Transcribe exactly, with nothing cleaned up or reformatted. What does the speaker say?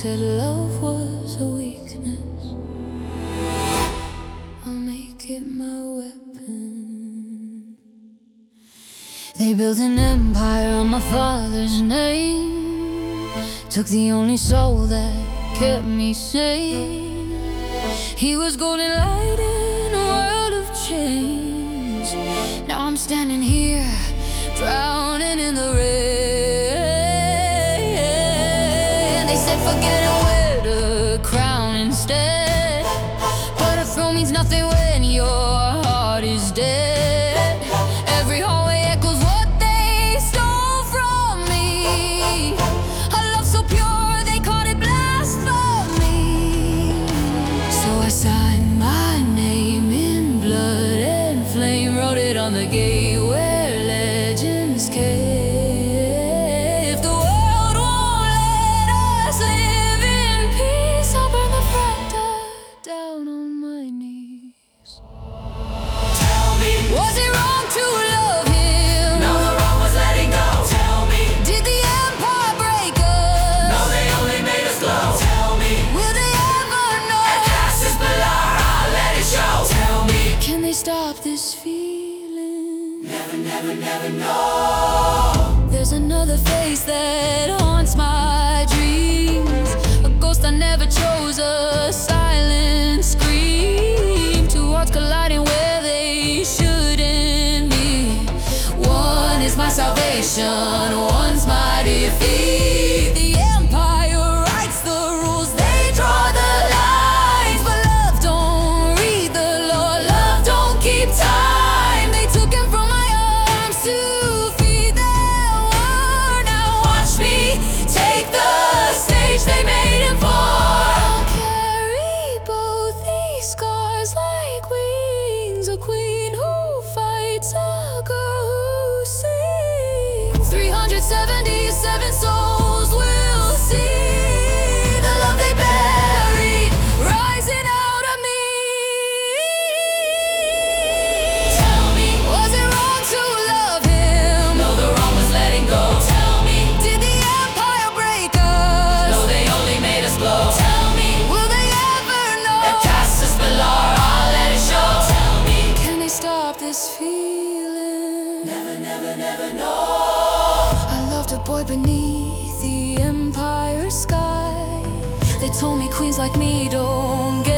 said love was a weakness. I'll make it my weapon. They built an empire on my father's name, took the only soul that kept me sane. He was golden light in a world of change. Now I'm standing here, drowning in the rain. They said forget it, wear the crown instead, but a throne means nothing when your heart is dead. Every hallway echoes what they stole from me. A love so pure they called it blasphemy. So I signed my name in blood and flame, wrote it on the gate where legends came. If the world won't let us live in peace, I'll burn the fractal down on my knees. Tell me, Was it wrong to love him? no, the wrong was letting go. Tell me, Did the empire break us? no, they only made us glow. Tell me, Will they ever know? at Cassis Pilar, I'll let it show. Tell me, Can they stop this feeling? never, never, never know. There's another face that haunts my dreams, a ghost I never chose, a silent scream. Two hearts colliding where they shouldn't be. One is my salvation, one's my defeat. The empire writes the rules, they draw the lines, but love don't read the law, love don't keep time. They took him from my arms to feed their war. Now watch me take the stage they made him for. I'll carry both these scars like wings, a queen who fights, a girl who sings. three hundred seventy-seven souls will see the love they buried rising out of me. Tell me, Was it wrong to love him? no, the wrong was letting go. Tell me, Did the empire break us? no, they only made us glow. Tell me, Will they ever know? at Cassis Pilar, I'll let it show. Tell me, Can they stop this feeling? never, never, never know. I loved a boy beneath the empire sky. They told me queens like me don't get